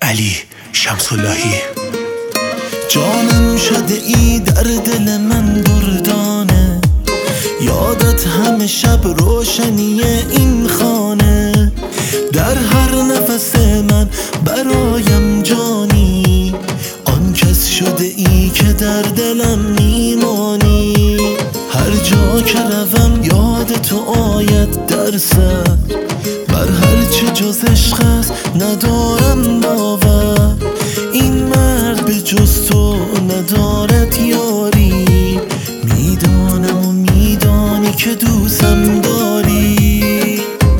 علی شمس‌اللهی. جانم شده ای در دل من دردانه، یادت همه شب روشنی این خانه، در هر نفس من برایم جانی، آن کس شده ای که در دلم میمانی. هر جا که روم یاد تو آید در سر، بر هر چه جز عشق است ندارم باور. این مرد به جز تو ندارد یاری، میدانم و میدانی که دوستم داری.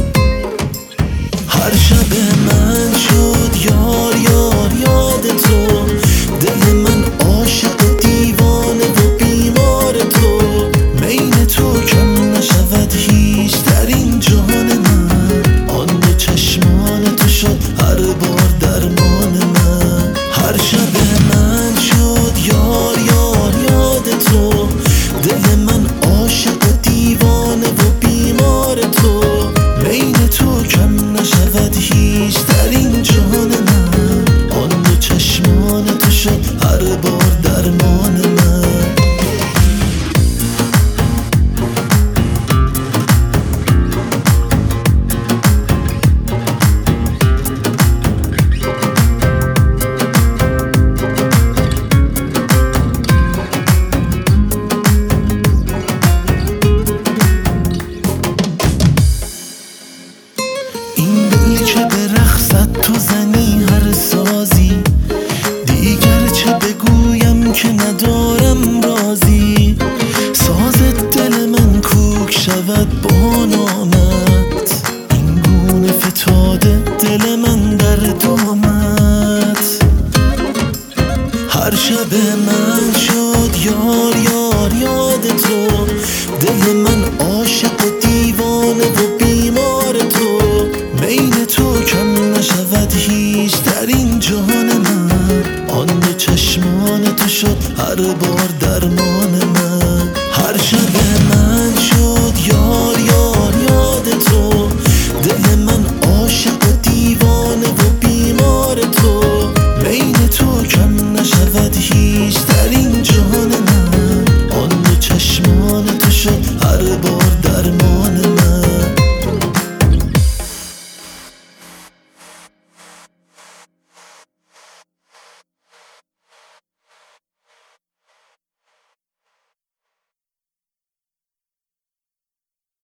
هر شب من شد یار یار یاد تو، دل من عاشق و دیوانه و بیمار تو. بین تو کم نشود هیچ در این جهان من، آن دو چشمان تو شد هر بار درمان من. هر شب من شد یار یار یاد تو، دل من عاشق و دیوانه و بیمار تو. بین تو کم نشود هیچ در این جهان من، آن دو چشمان تو شد هر بار درمان من. این دل که به رقصت تو زنی هر سازی، دیگر چه بگویم که ندارم رازی. ساز دل من کوک شود با نامت، این گونه فتاده دل من در دامت. هر شب من شد یار یار یاد تو، دل من عاشق و دیوانه و بیمار تو. بین تو کم نشود هیچ در این جهان من، آن دو چشمان تو شد هر بار